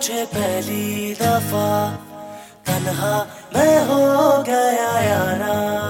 मुझे पहली दफा तन्हा मैं हो गया यारा।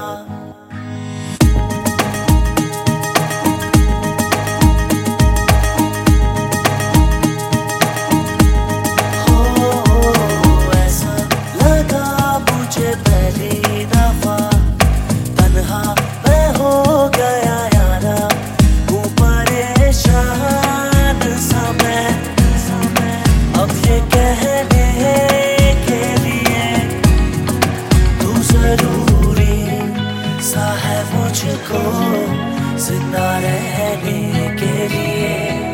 ऐसा लगा मुझे पहली दफा तन्हा मैं हो गया यारा। हूँ परेशान सा मैं अब ये कहने के लिए तू जरूरी सा है मुझको जिंदा रहने के लिए।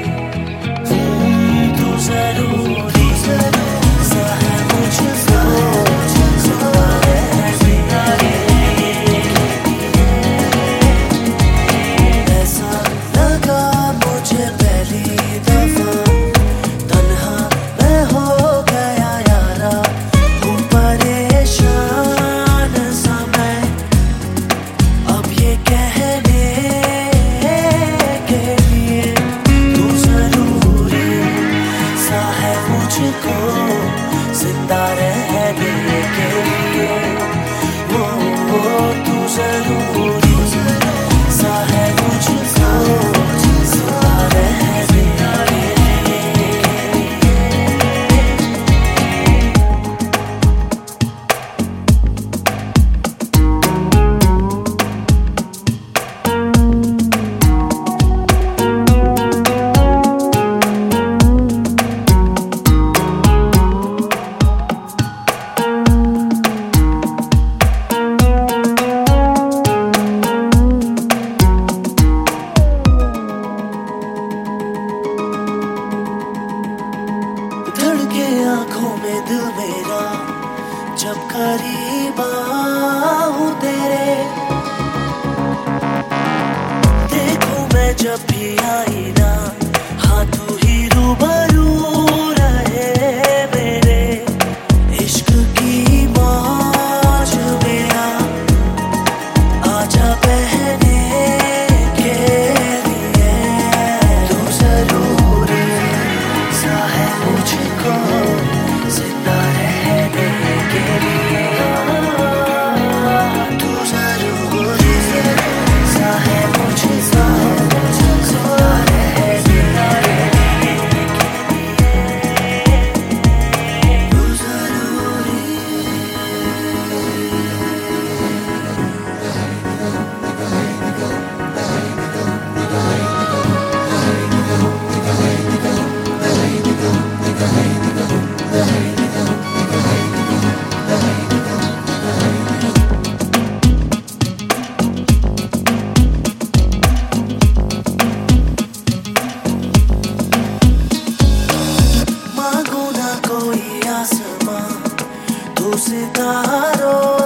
तू जरूरी सा है मुझको जिंदा रहने के लिए। ऐसा लगा मुझे पहली दफा तन्हा मैं हो गया यारा। हूँ परेशान सा मैं अब ये कहने के लिए तू जरूरी सा है मुझको जिंदा रहने के लिए। वो तू जरूरी सा है मुझको जिंदा रहने के लिए। धड़के आंखों में दिल मेरा जब करीब आऊं तेरे। देखूं मैं जब भी आईना हाँ तू ही रूबरू रहे मेरे। इश्क की मौज में आजा बहने के लिए। तू जरूरी सा है मुझको जिंदा रहने के लिए। तू जरूरी सा है मुझको जिंदा रहने के लिए। तू जरूरी। मांगू ना कोई आसमां तू सितारों